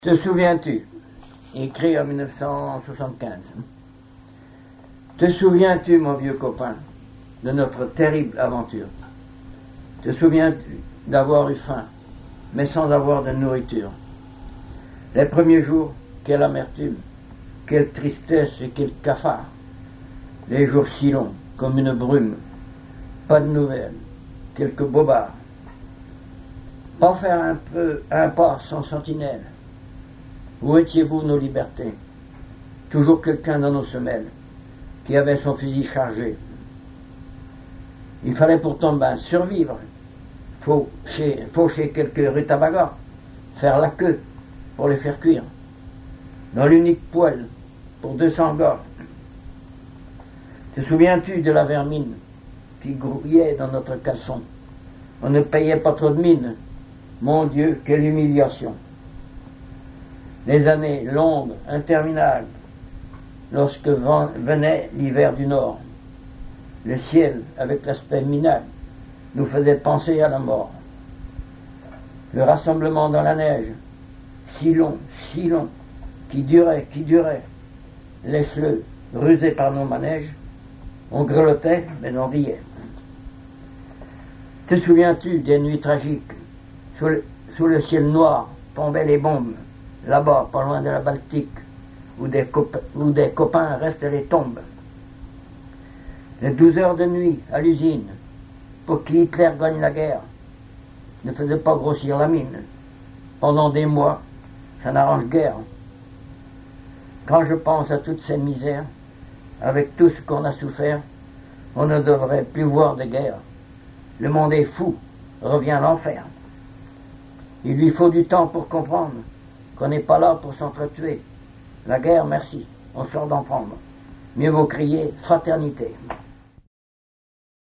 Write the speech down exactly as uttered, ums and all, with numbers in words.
Te souviens-tu, écrit en mille neuf cent soixante-quinze, te souviens-tu, mon vieux copain, de notre terrible aventure? Te souviens-tu d'avoir eu faim, mais sans avoir de nourriture? Les premiers jours, quelle amertume, quelle tristesse et quel cafard. Les jours si longs, comme une brume, pas de nouvelles, quelques bobards. Pas faire un peu un pas sans sentinelle. Où étiez-vous, nos libertés? Toujours quelqu'un dans nos semelles qui avait son fusil chargé. Il fallait pourtant ben survivre, faucher, faucher quelques rutabagas, faire la queue pour les faire cuire, dans l'unique poêle pour deux cents gars. Te souviens-tu de la vermine qui grouillait dans notre caleçon? On ne payait pas trop de mine. Mon Dieu, quelle humiliation! Les années longues, interminables, lorsque venait l'hiver du Nord, le ciel, avec l'aspect minable, nous faisait penser à la mort. Le rassemblement dans la neige, si long, si long, qui durait, qui durait, les fleux, rusés par nos manèges, on grelottait, mais on riait. Te souviens-tu des nuits tragiques, sous le, sous le ciel noir, tombaient les bombes, là-bas, pas loin de la Baltique, où des, copains, où des copains restent les tombes. Les douze heures de nuit à l'usine, pour qu'Hitler gagne la guerre, ne faisaient pas grossir la mine. Pendant des mois, ça n'arrange guère. Quand je pense à toutes ces misères, avec tout ce qu'on a souffert, on ne devrait plus voir de guerre. Le monde est fou, revient l'enfer. Il lui faut du temps pour comprendre qu'on n'est pas là pour s'entretuer. La guerre, merci, on sort d'en prendre. Mieux vaut crier fraternité.